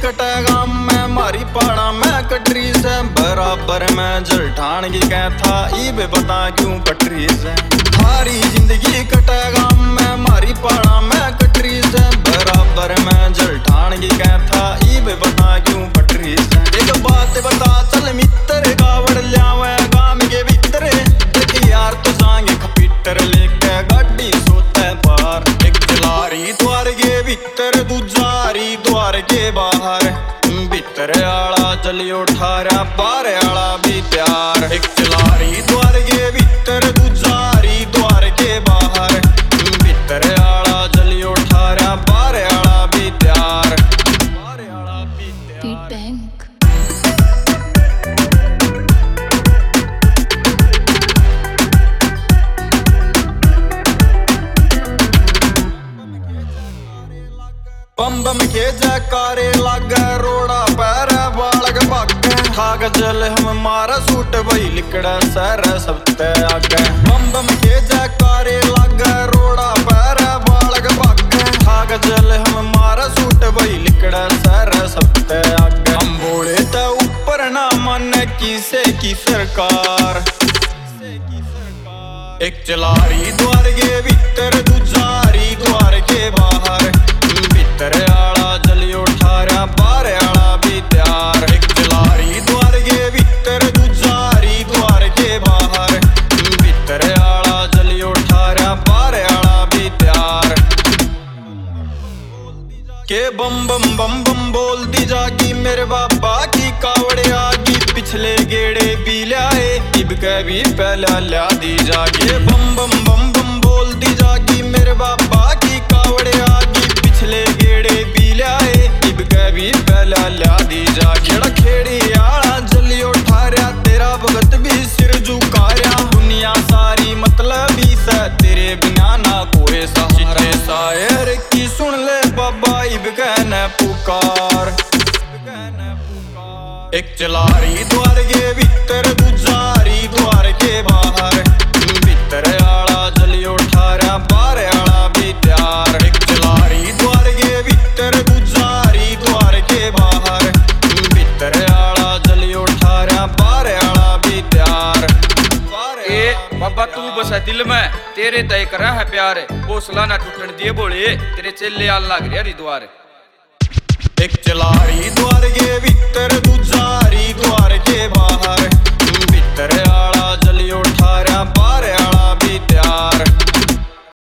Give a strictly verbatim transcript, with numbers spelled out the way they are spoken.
कटेगा मैं मारी पहाड़ा में कटरी से बराबर में जलठान की कह था इब बता क्यों पटरी से थारी जिंदगी कटेगा मैं मारी पहाड़ा में कटरी से बराबर में जलठान की कह था इब बता क्यों पटरी से एक बात बता चल मित्र गावड़ लियावे गाम के भीतर एक यार तो जाएंगे खपीटर लेके गाड़ी सोते पार एक चलारी द्वार के भीतर दूजारी द्वार के बाहर भीतर आला जली उठारा बाहर आला भी प्यार एक चलारी द्वार के भीतर दूजारी द्वार के बाहर भीतर आला जली उठारा बाहर आला भी प्यार बाहर आला भी प्यार बम बम के जयकारे लागे रोड़ा पैर बालक भागे ठाक जल हम मारा सूट वही लिकड़ा सर सबते आगे बम बम के जयकारे लागे रोड़ा पैर बालक भागे ठाक जल हम मारा सूट वही लिकड़ा सर सबते आगे हम बोले तो ऊपर ना मन किसे की सरकार एक चलारी द्वार के भीतर दूजारी द्वार के बाहर भीतर आला जली उठारा बाहर आला भी प्यार एक चलारी द्वार के भीतर दूजारी द्वार के बाहर भीतर आला जली उठारा बाहर आला भी प्यार के बम बम बम बम बोल दी जागी मेरे बाबा की कावड़े आगी पिछले गेड़े भी लाए इब के भी पहला ला दी जागे बम बम बम बम बोल दी जागी मेरे बाबा की कावड़े आगी पिछले गेड़े भी लाए इब के भी पहला ला दी जागे खेड़ी आला जली उठारा तेरा भगत भी सिर झुकाया दुनिया सारी मतलब ही से तेरे बिना ना कोई सहारा शायर की सुन ले बाबा इब कहने पुकार एक चलारी द्वार के भीतर दूजारी द्वार के बाहर भीतर आला जली उठारा बाहर आला भी प्यार एक चलारी द्वार के भीतर दूजारी द्वार के बाहर भीतर आला जली उठारा बाहर आला भी प्यार ए बाबा तू बसा दिल में तेरे तय करा है प्यार हौसला ना टूटन दिए बोले तेरे चेले आल लाग रहा हरिद्वार एक चलारी द्वार के भीतर दूजारी द्वार के बाहर भीतर आला जली उठारा बाहर आला भी प्यार।